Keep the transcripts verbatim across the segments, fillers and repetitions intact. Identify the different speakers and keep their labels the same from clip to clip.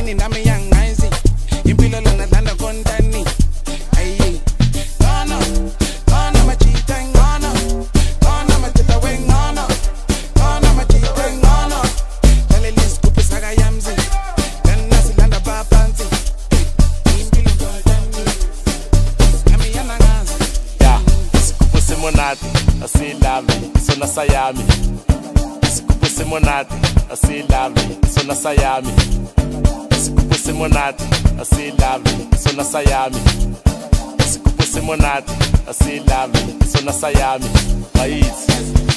Speaker 1: Mani nami yang ngazi impilo lona danda kontani ayi ngono ngono machita ngono ngono machita we ngono ngono machita ngono dale liskupi saga yamzi dan nasilanda bapanzi impilo kontani nami yana ngazi
Speaker 2: ya isikupu simonati asilami sona sayami isikupu simonati asilami sona sayami isikupu simonati asilami sona sayami isikupu simonati asilami sona sayami bayithi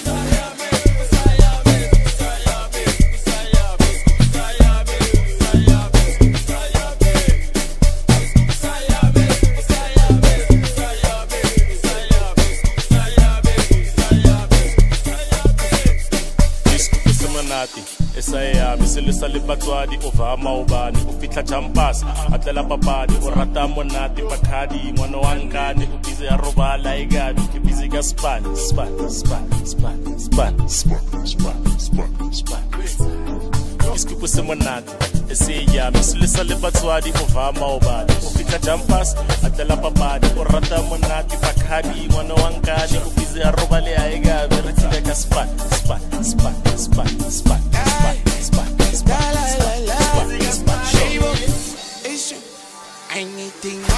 Speaker 2: esayami selesa le batswadi ovama ubani ufitla champas atlela papadi o rata monate pakhadi ngwana wa nkane o bize ya robala igabi ke bize ka span span span span span span span span isikupu semonate esayami selesa le batswadi ovama ubani ufitla champas atlela papadi o rata monate pakhadi ngwana wa nkane o bize ya robala igabi re tsile ka span span span span span
Speaker 1: anything